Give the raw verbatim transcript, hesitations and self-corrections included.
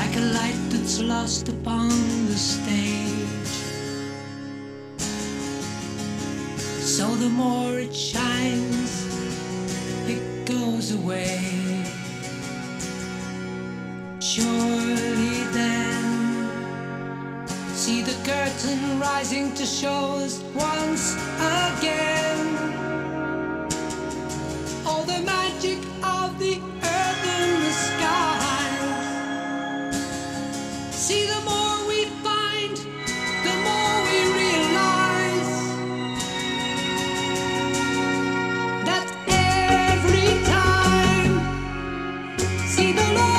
like a light that's lost upon the stage. So the more it shines, it goes away. Surely then, see the curtain rising to show us once again all the magic of the earth and the sky. See, the more we find, the more we realize that every time, see the Lord.